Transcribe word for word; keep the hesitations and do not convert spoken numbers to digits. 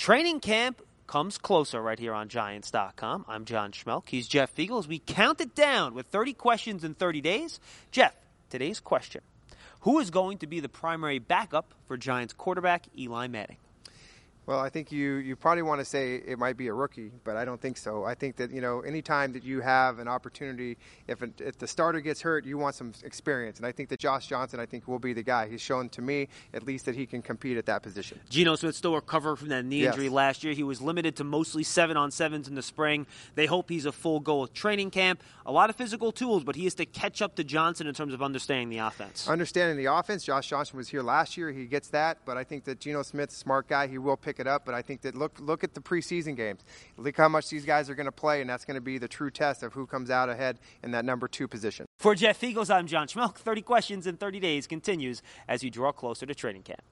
Training camp comes closer right here on Giants dot com. I'm John Schmelk. He's Jeff Fiegel. As we count it down with thirty questions in thirty days. Jeff, today's question. Who is going to be the primary backup for Giants quarterback Eli Manning? Well, I think you, you probably want to say it might be a rookie, but I don't think so. I think that, you know, anytime that you have an opportunity, if, it, if the starter gets hurt, you want some experience. And I think that Josh Johnson, I think, will be the guy. He's shown to me, at least, that he can compete at that position. Geno Smith still recovered from that knee yes. injury last year. He was limited to mostly seven-on-sevens in the spring. They hope he's a full go with training camp. A lot of physical tools, but he has to catch up to Johnson in terms of understanding the offense. Understanding the offense. Josh Johnson was here last year. He gets that. But I think that Geno Smith's a smart guy. He will pick it up. But I think that look look at the preseason games. Look how much these guys are going to play, and that's going to be the true test of who comes out ahead in that number two position. For Jeff Fiegels, I'm John Schmelk. thirty questions in thirty days continues as you draw closer to training camp.